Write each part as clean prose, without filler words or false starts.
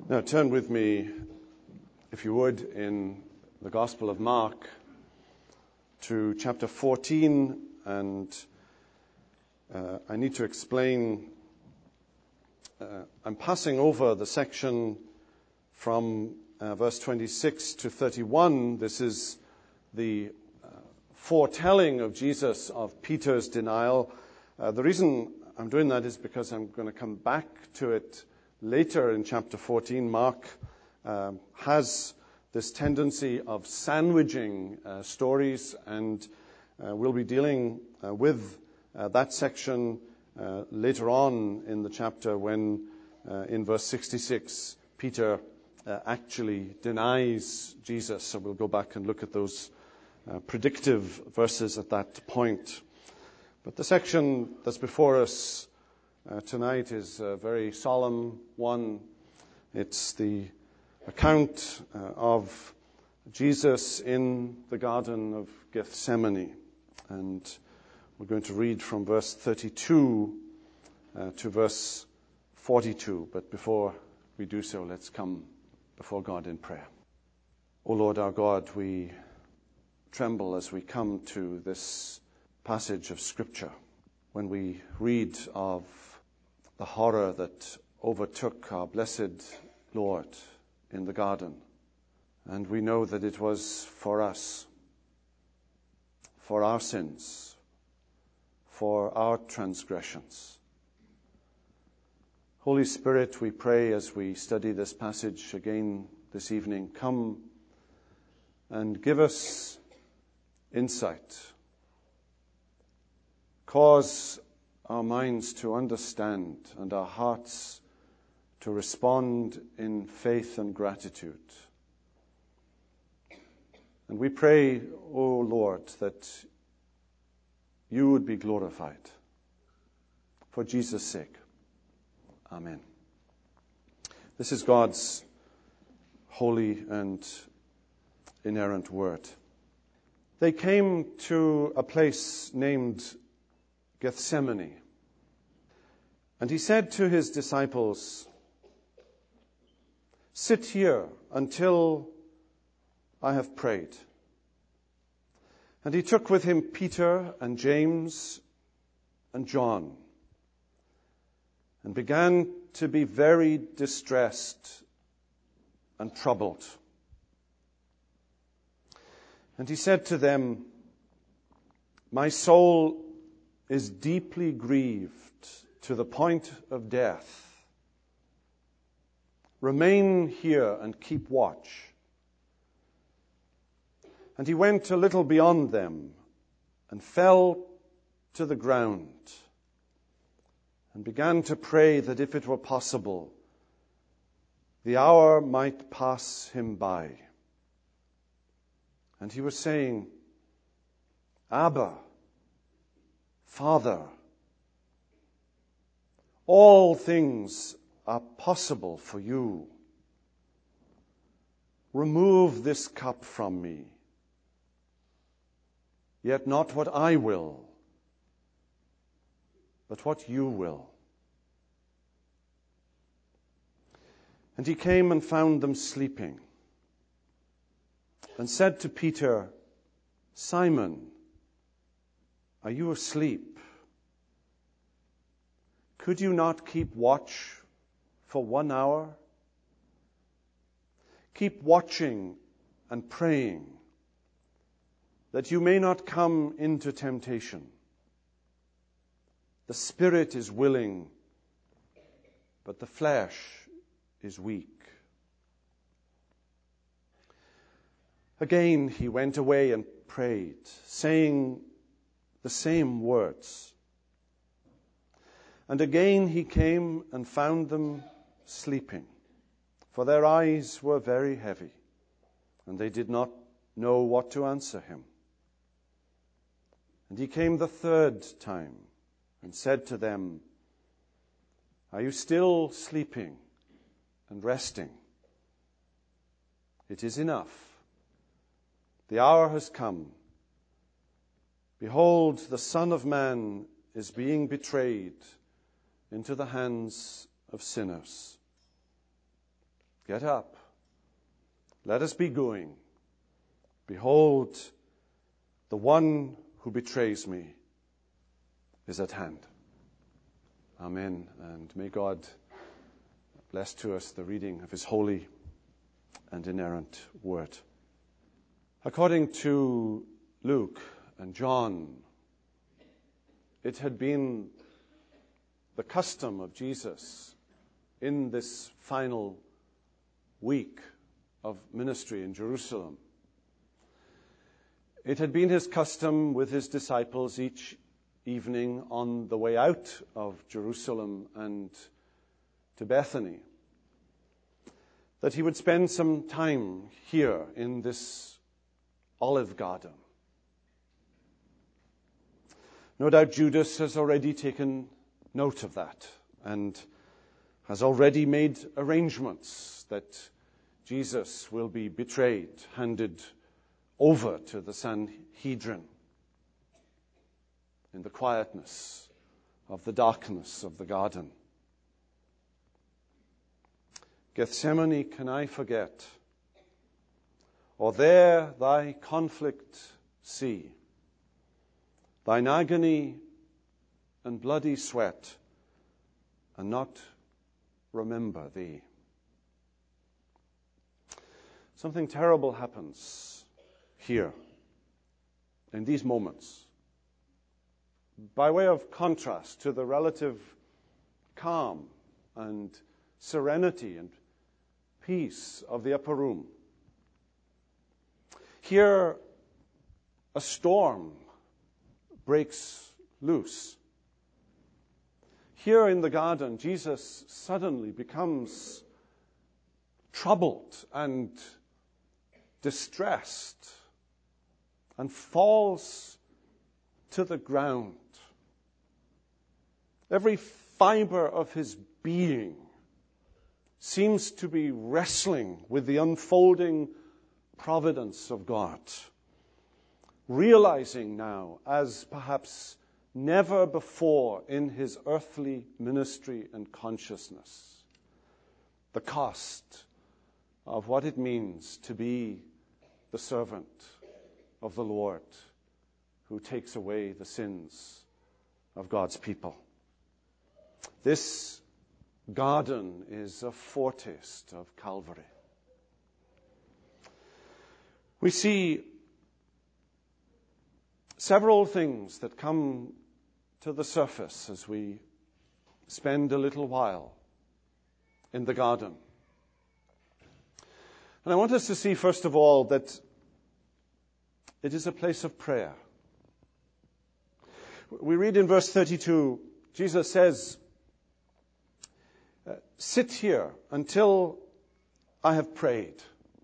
Now turn with me, if you would, in the Gospel of Mark to chapter 14, and I need to explain, I'm passing over the section from verse 26 to 31. This is the foretelling of Jesus of Peter's denial. The reason I'm doing that is because I'm going to come back to it later in chapter 14. Mark has this tendency of sandwiching stories, and we'll be dealing with that section later on in the chapter when, in verse 66, Peter actually denies Jesus. So we'll go back and look at those predictive verses at that point. But the section that's before us tonight is a very solemn one. It's the account of Jesus in the Garden of Gethsemane. And we're going to read from verse 32 to verse 42. But before we do so, let's come before God in prayer. O Lord our God, we tremble as we come to this passage of Scripture, when we read of the horror that overtook our blessed Lord in the garden. And we know that it was for us, for our sins, for our transgressions. Holy Spirit, we pray as we study this passage again this evening, come and give us insight. Cause our minds to understand and our hearts to respond in faith and gratitude. And we pray, O Lord, that you would be glorified. For Jesus' sake. Amen. This is God's holy and inerrant word. They came to a place named Gethsemane. And he said to his disciples, "Sit here until I have prayed." And he took with him Peter and James and John, and began to be very distressed and troubled. And he said to them, "My soul is deeply grieved to the point of death. Remain here and keep watch." And he went a little beyond them and fell to the ground and began to pray that if it were possible, the hour might pass him by. And he was saying, "Abba, Father, all things are possible for you. Remove this cup from me. Yet not what I will, but what you will." And he came and found them sleeping, and said to Peter, "Simon, are you asleep? Could you not keep watch for 1 hour? Keep watching and praying, that you may not come into temptation. The spirit is willing, but the flesh is weak." Again he went away and prayed, saying the same words. And again he came and found them sleeping, for their eyes were very heavy, and they did not know what to answer him. And he came the third time and said to them, "Are you still sleeping and resting? It is enough. The hour has come. Behold, the Son of Man is being betrayed into the hands of sinners. Get up. Let us be going. Behold, the one who betrays me is at hand. Amen. And may God bless to us the reading of his holy and inerrant word. According to Luke and John, it had been the custom of Jesus in this final week of ministry in Jerusalem. It had been his custom with his disciples each evening on the way out of Jerusalem and to Bethany that he would spend some time here in this olive garden. No doubt Judas has already taken note of that and has already made arrangements that Jesus will be betrayed, handed over to the Sanhedrin in the quietness of the darkness of the garden. Gethsemane can I forget, or there thy conflict see, thine agony and bloody sweat, and not remember thee. Something terrible happens here in these moments, by way of contrast to the relative calm and serenity and peace of the upper room. Here, a storm breaks loose. Here in the garden, Jesus suddenly becomes troubled and distressed and falls to the ground. Every fiber of his being seems to be wrestling with the unfolding providence of God, realizing now, as perhaps never before in his earthly ministry and consciousness, the cost of what it means to be the servant of the Lord who takes away the sins of God's people. This garden is a foretaste of Calvary. We see several things that come to the surface as we spend a little while in the garden. And I want us to see, first of all, that it is a place of prayer. We read in verse 32, Jesus says, sit here until I have prayed.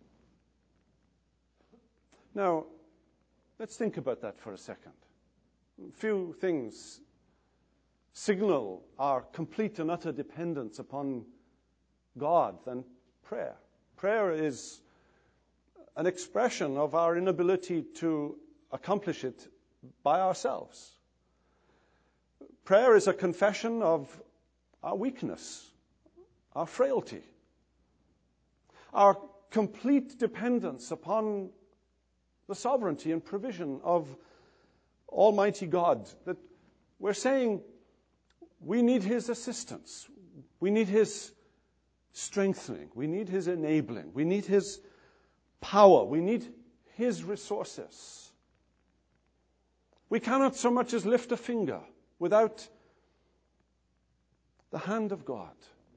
Now, let's think about that for a second. Few things signal our complete and utter dependence upon God than prayer. Prayer is an expression of our inability to accomplish it by ourselves. Prayer is a confession of our weakness, our frailty, our complete dependence upon the sovereignty and provision of Almighty God, that we're saying we need his assistance, we need his strengthening, we need his enabling, we need his power, we need his resources. We cannot so much as lift a finger without the hand of God.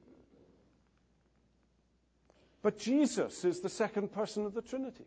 But Jesus is the second person of the Trinity.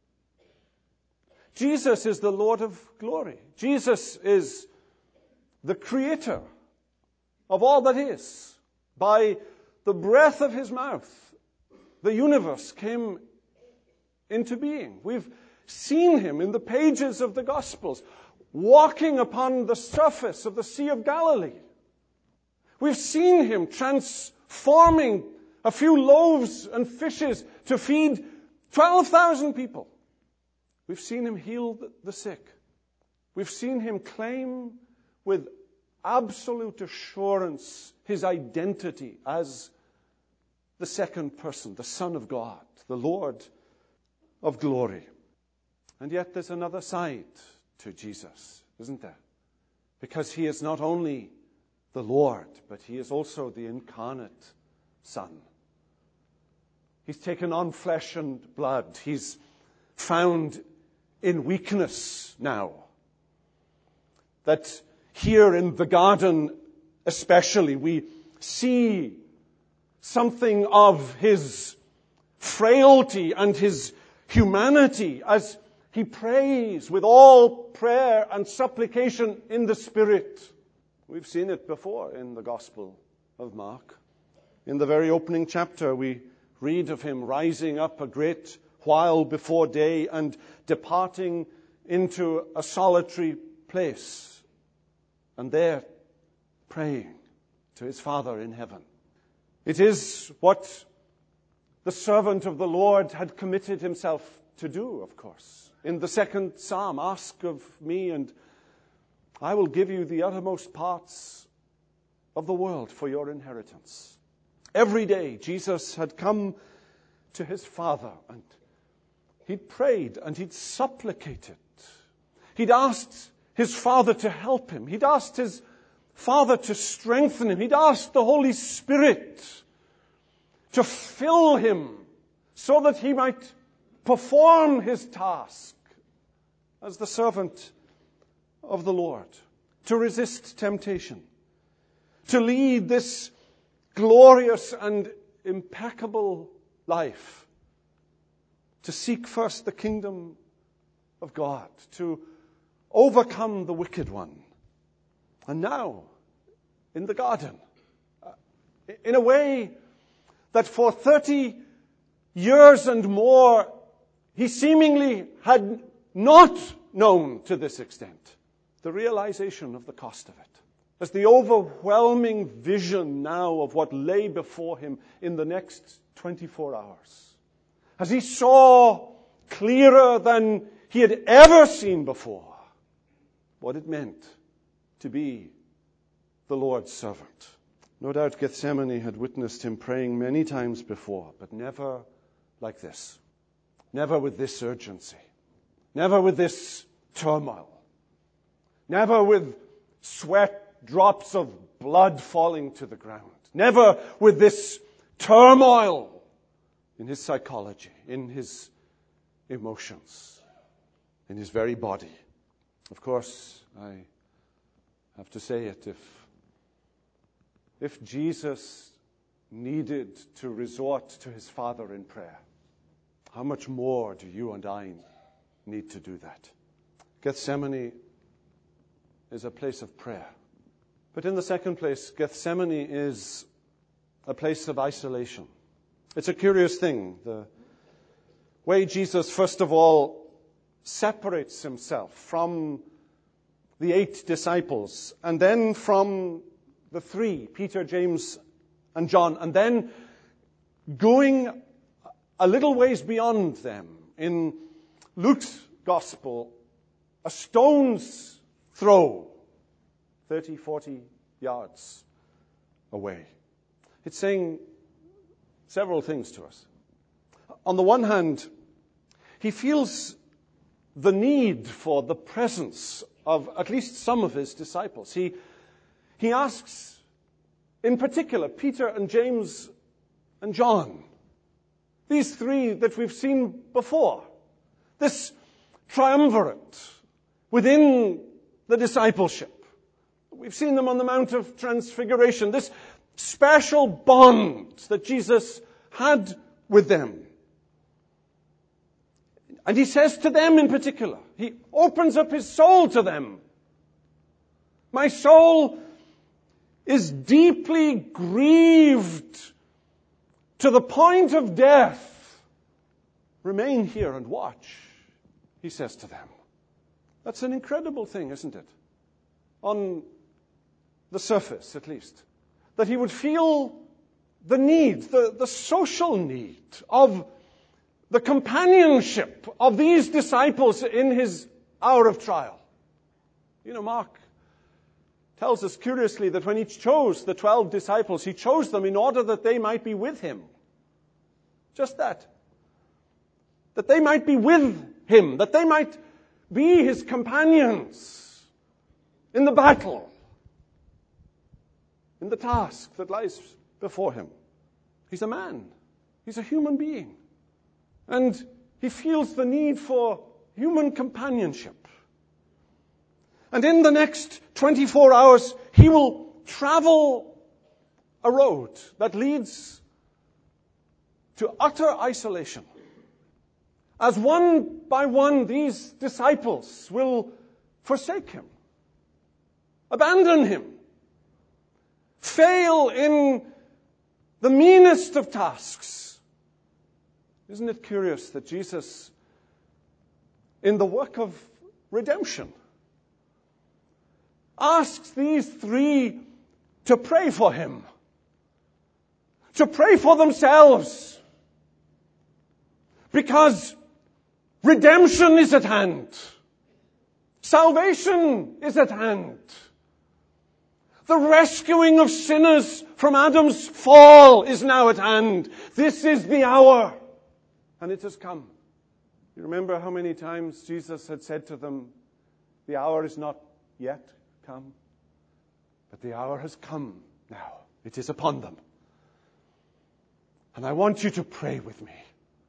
Jesus is the Lord of glory. Jesus is the creator of all that is. By the breath of his mouth, the universe came into being. We've seen him in the pages of the Gospels, walking upon the surface of the Sea of Galilee. We've seen him transforming a few loaves and fishes to feed 12,000 people. We've seen him heal the sick. We've seen him claim with absolute assurance his identity as the second person, the Son of God, the Lord of glory. And yet there's another side to Jesus, isn't there? Because he is not only the Lord, but he is also the incarnate Son. He's taken on flesh and blood. He's found in weakness now. That here in the garden especially, we see something of his frailty and his humanity as he prays with all prayer and supplication in the Spirit. We've seen it before in the Gospel of Mark. In the very opening chapter, we read of him rising up a great while before day and departing into a solitary place, and there praying to his Father in heaven. It is what the servant of the Lord had committed himself to do, of course. In the second psalm, ask of me, and I will give you the uttermost parts of the world for your inheritance. Every day, Jesus had come to his Father, and he'd prayed and he'd supplicated. He'd asked his Father to help him. He'd asked his Father to strengthen him. He'd asked the Holy Spirit to fill him so that he might perform his task as the servant of the Lord, to resist temptation, to lead this glorious and impeccable life, to seek first the kingdom of God, to overcome the wicked one. And now, in the garden, in a way that for 30 years and more, he seemingly had not known to this extent, the realization of the cost of it, as the overwhelming vision now of what lay before him in the next 24 hours. As he saw clearer than he had ever seen before what it meant to be the Lord's servant. No doubt Gethsemane had witnessed him praying many times before, but never like this. Never with this urgency. Never with this turmoil. Never with sweat drops of blood falling to the ground. Never with this turmoil in his psychology, in his emotions, in his very body. Of course, I have to say it, if Jesus needed to resort to his Father in prayer, how much more do you and I need to do that? Gethsemane is a place of prayer. But in the second place, Gethsemane is a place of isolation. It's a curious thing, the way Jesus, first of all, separates himself from the 8 disciples, and then from the 3, Peter, James, and John, and then going a little ways beyond them. In Luke's Gospel, a stone's throw, 30, 40 yards away. It's saying several things to us. On the one hand, he feels the need for the presence of at least some of his disciples. He asks, in particular, Peter and James and John, these 3 that we've seen before, this triumvirate within the discipleship. We've seen them on the Mount of Transfiguration, this special bond that Jesus had with them. And he says to them in particular, he opens up his soul to them. My soul is deeply grieved to the point of death. Remain here and watch, he says to them. That's an incredible thing, isn't it? On the surface, at least. That he would feel the need, the social need of the companionship of these disciples in his hour of trial. You know, Mark tells us curiously that when he chose the 12 disciples, he chose them in order that they might be with him Just that. That they might be with him, that they might be his companions in the battle, in the task that lies before him. He's a man. He's a human being. And he feels the need for human companionship. And in the next 24 hours, he will travel a road that leads to utter isolation. As one by one, these disciples will forsake him, abandon him, fail in the meanest of tasks. Isn't it curious that Jesus, in the work of redemption, asks these three to pray for him, to pray for themselves, because redemption is at hand. Salvation is at hand. The rescuing of sinners from Adam's fall is now at hand. This is the hour, and it has come. You remember how many times Jesus had said to them, the hour is not yet come, but the hour has come now. It is upon them. And I want you to pray with me.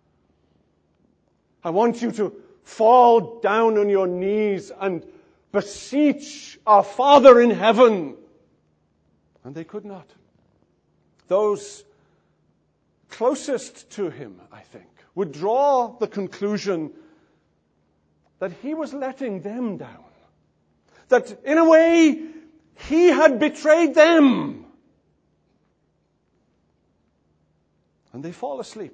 I want you to fall down on your knees and beseech our Father in heaven. And they could not. Those closest to him, I think, would draw the conclusion that he was letting them down. That in a way, he had betrayed them. And they fall asleep.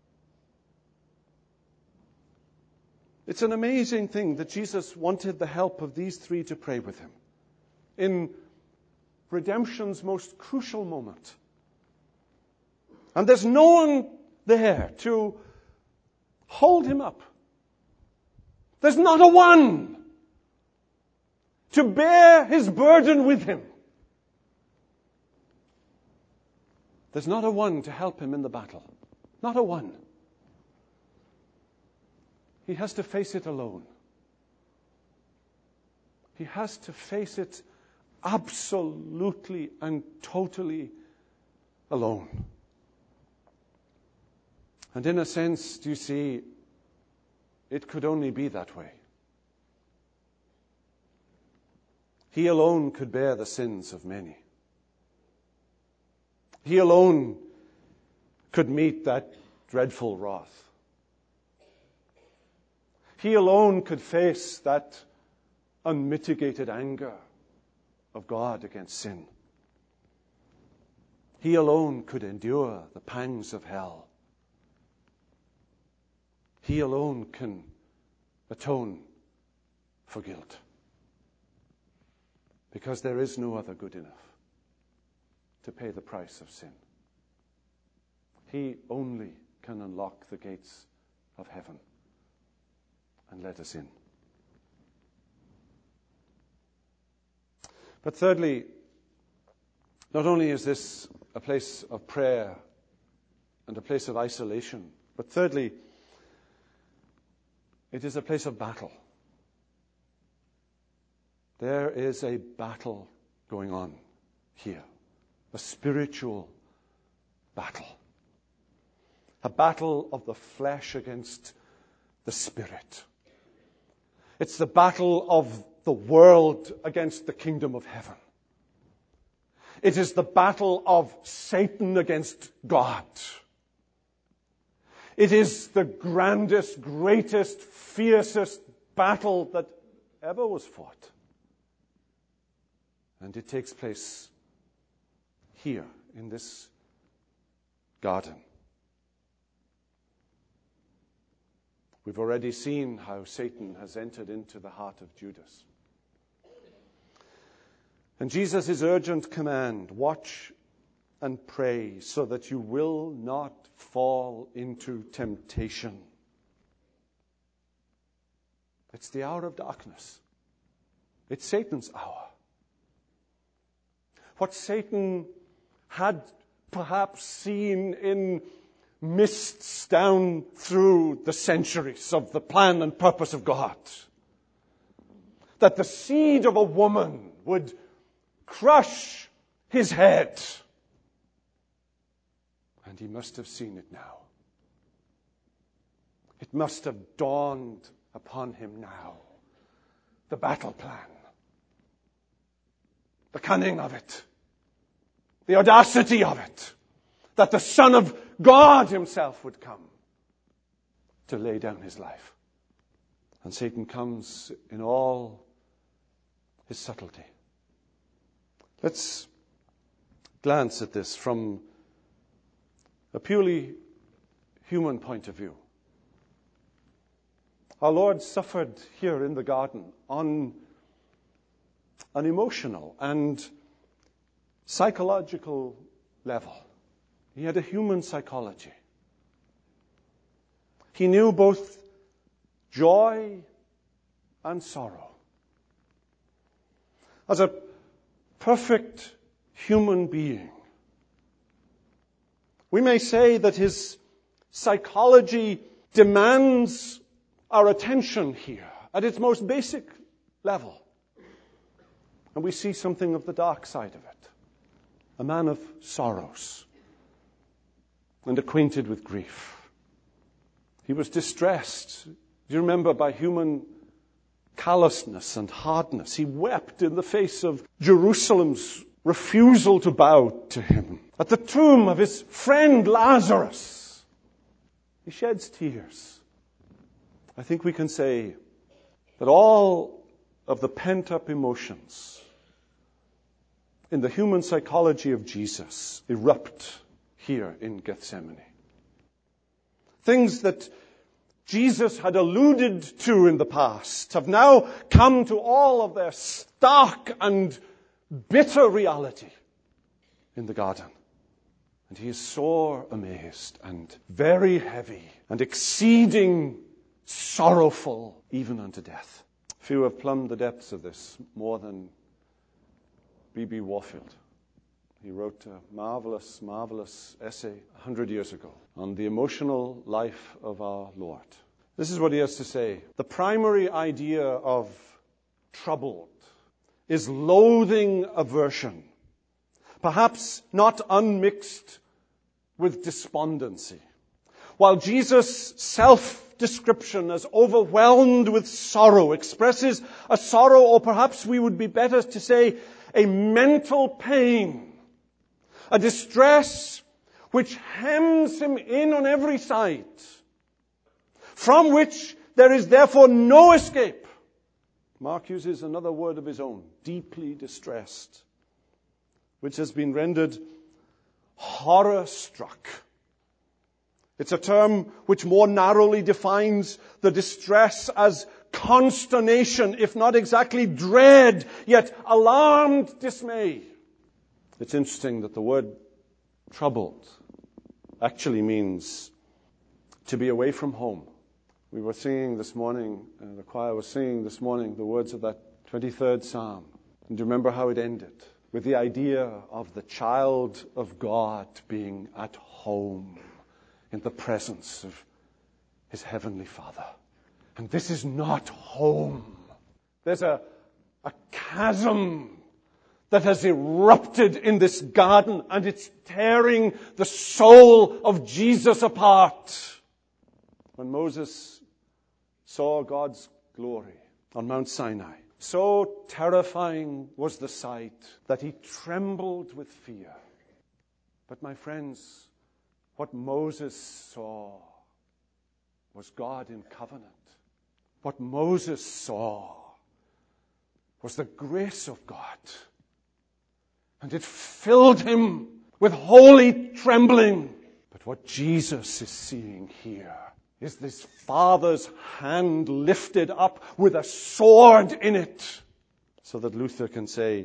It's an amazing thing that Jesus wanted the help of these three to pray with him in redemption's most crucial moment. And there's no one there to hold him up. There's not a one to bear his burden with him. There's not a one to help him in the battle. Not a one. He has to face it alone. He has to face it absolutely and totally alone. And in a sense, do you see, it could only be that way. He alone could bear the sins of many. He alone could meet that dreadful wrath. He alone could face that unmitigated anger of God against sin. He alone could endure the pangs of hell. He alone can atone for guilt. Because there is no other good enough to pay the price of sin. He only can unlock the gates of heaven and let us in. But thirdly, not only is this a place of prayer and a place of isolation, but thirdly, it is a place of battle. There is a battle going on here, a spiritual battle. A battle of the flesh against the spirit. It's the battle of the world against the kingdom of heaven. It is the battle of Satan against God. It is the grandest, greatest, fiercest battle that ever was fought. And it takes place here in this garden. We've already seen how Satan has entered into the heart of Judas. And Jesus' urgent command, watch and pray so that you will not fall into temptation. It's the hour of darkness. It's Satan's hour. What Satan had perhaps seen in mists down through the centuries of the plan and purpose of God. That the seed of a woman would crush his head. And he must have seen it now. It must have dawned upon him now. The battle plan. The cunning of it. The audacity of it. That the Son of God himself would come to lay down his life. And Satan comes in all his subtlety. Let's glance at this from a purely human point of view. Our Lord suffered here in the garden on an emotional and psychological level. He had a human psychology. He knew both joy and sorrow. As a perfect human being, we may say that his psychology demands our attention here at its most basic level. And we see something of the dark side of it. A man of sorrows and acquainted with grief. He was distressed, do you remember, by human callousness and hardness. He wept in the face of Jerusalem's refusal to bow to him. At the tomb of his friend Lazarus, he sheds tears. I think we can say that all of the pent-up emotions in the human psychology of Jesus erupt here in Gethsemane. Things that Jesus had alluded to in the past have now come to all of their stark and bitter reality in the garden. And he is sore amazed and very heavy and exceeding sorrowful even unto death. Few have plumbed the depths of this more than B.B. Warfield. He wrote a marvelous, marvelous essay 100 years ago on the emotional life of our Lord. This is what he has to say. The primary idea of troubled is loathing aversion, perhaps not unmixed with despondency. While Jesus' self-description as overwhelmed with sorrow expresses a sorrow, or perhaps we would be better to say a mental pain, a distress which hems him in on every side, from which there is therefore no escape. Mark uses another word of his own, deeply distressed, which has been rendered horror-struck. It's a term which more narrowly defines the distress as consternation, if not exactly dread, yet alarmed dismay. It's interesting that the word troubled actually means to be away from home. We were singing this morning, the choir was singing this morning the words of that 23rd Psalm. And do you remember how it ended? With the idea of the child of God being at home in the presence of his heavenly Father. And this is not home. There's a chasm that has erupted in this garden, and it's tearing the soul of Jesus apart. When Moses saw God's glory on Mount Sinai, so terrifying was the sight that he trembled with fear. But my friends, what Moses saw was God in covenant. What Moses saw was the grace of God. And it filled him with holy trembling. But what Jesus is seeing here is this Father's hand lifted up with a sword in it. So that Luther can say,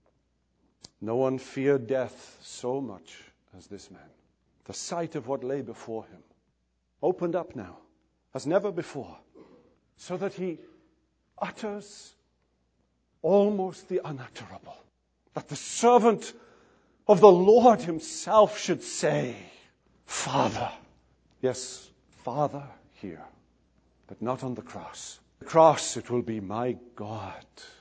no one feared death so much as this man. The sight of what lay before him opened up now as never before, so that he utters almost the unutterable. That the servant of the Lord himself should say, Father, Yes, Father here, but not on the cross. The cross, it will be my God,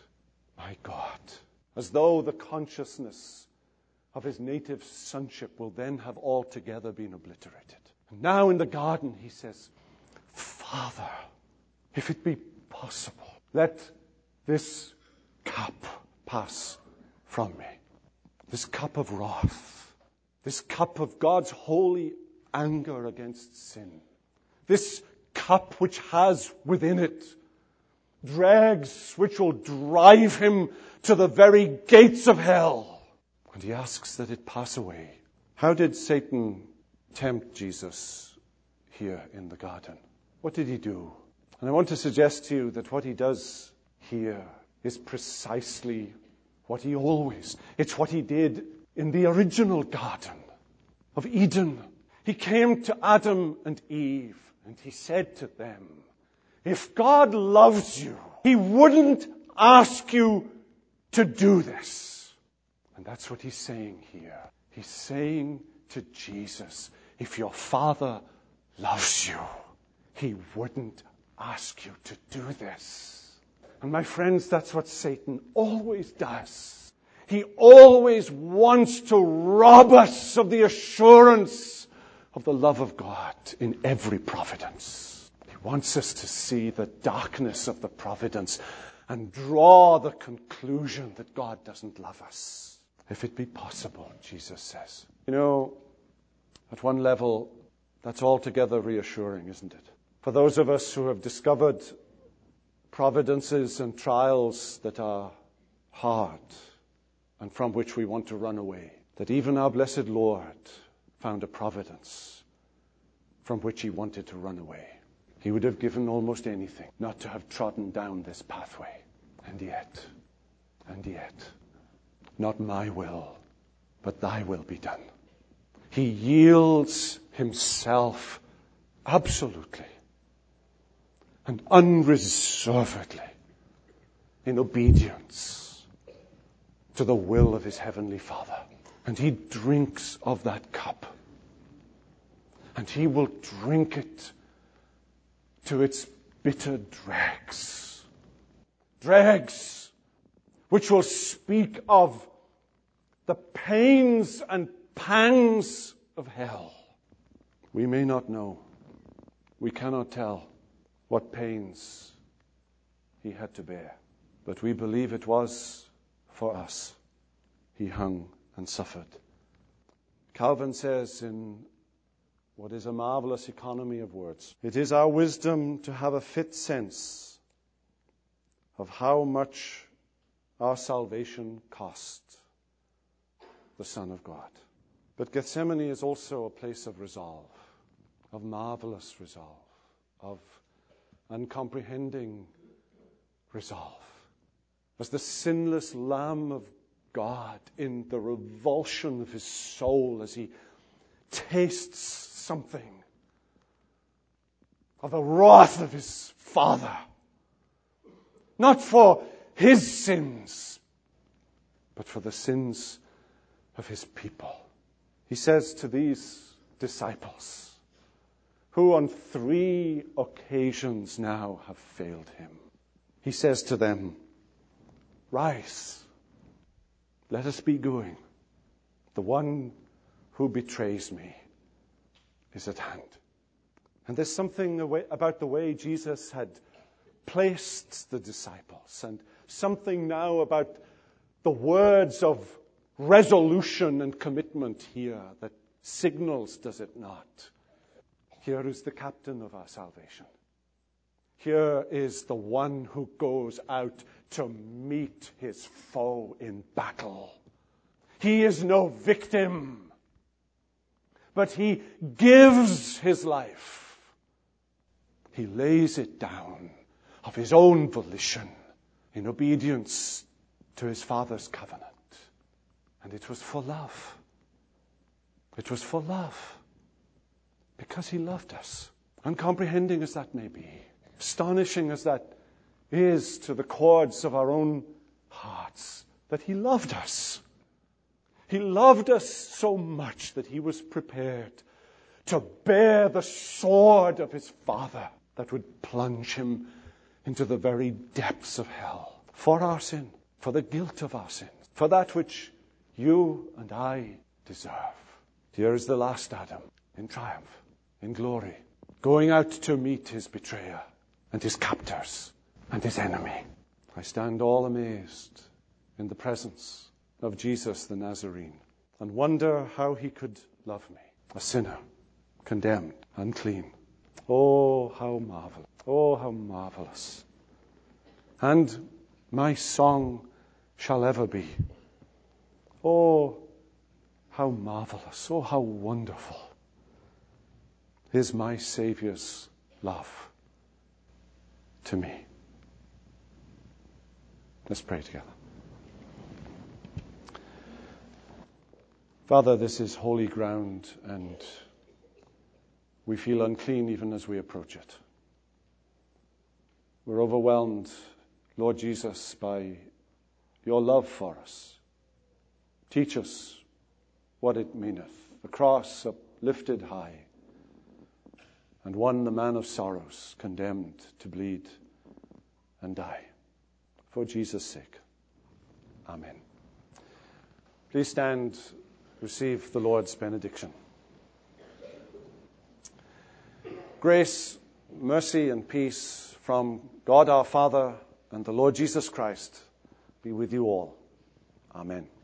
as though the consciousness of his native sonship will then have altogether been obliterated. And now in the garden he says, Father, if it be possible, let this cup pass from me. This cup of wrath, this cup of God's holy anger against sin, this cup which has within it dregs which will drive him to the very gates of hell. And he asks that it pass away. How did Satan tempt Jesus here in the garden? What did he do? And I want to suggest to you that what he does here is precisely what he always, it's what he did in the original Garden of Eden. He came to Adam and Eve and he said to them, if God loves you, he wouldn't ask you to do this. And that's what he's saying here. He's saying to Jesus, if your Father loves you, he wouldn't ask you to do this. And my friends, that's what Satan always does. He always wants to rob us of the assurance of the love of God in every providence. He wants us to see the darkness of the providence and draw the conclusion that God doesn't love us. If it be possible, Jesus says. You know, at one level, that's altogether reassuring, isn't it? For those of us who have discovered providences and trials that are hard and from which we want to run away, that even our blessed Lord found a providence from which he wanted to run away. He would have given almost anything not to have trodden down this pathway. And yet, not my will, but thy will be done. He yields himself absolutely and unreservedly in obedience to the will of his heavenly Father. And he drinks of that cup. And he will drink it to its bitter dregs. Dregs which will speak of the pains and pangs of hell. We may not know. We cannot tell what pains he had to bear. But we believe it was for us. He hung and suffered. Calvin says in what is a marvelous economy of words, it is our wisdom to have a fit sense of how much our salvation cost the Son of God. But Gethsemane is also a place of resolve, of marvelous resolve, of uncomprehending resolve. As the sinless Lamb of God, in the revulsion of his soul, as he tastes something of the wrath of his Father, not for his sins, but for the sins of his people. He says to these disciples, who on 3 occasions now have failed him, he says to them, rise, let us be going. The one who betrays me is at hand. And there's something about the way Jesus had placed the disciples, and something now about the words of resolution and commitment here that signals, does it not? Here is the captain of our salvation. Here is the one who goes out to meet his foe in battle. He is no victim, but he gives his life. He lays it down of his own volition in obedience to his Father's covenant. And it was for love. It was for love. Because he loved us. Uncomprehending as that may be, astonishing as that is to the chords of our own hearts, that he loved us. He loved us so much that he was prepared to bear the sword of his Father that would plunge him into the very depths of hell for our sin, for the guilt of our sins, for that which you and I deserve. Here is the last Adam in triumph, in glory, going out to meet his betrayer and his captors and his enemy. I stand all amazed in the presence of Jesus the Nazarene and wonder how he could love me, a sinner, condemned, unclean. Oh, how marvelous. Oh, how marvelous. And my song shall ever be. Oh, how marvelous. Oh, how wonderful is my Saviour's love to me. Let's pray together. Father, this is holy ground, and we feel unclean even as we approach it. We're overwhelmed, Lord Jesus, by your love for us. Teach us what it meaneth, the cross uplifted high, and one, the man of sorrows, condemned to bleed and die. For Jesus' sake. Amen. Please stand, receive the Lord's benediction. Grace, mercy, and peace from God our Father and the Lord Jesus Christ be with you all. Amen.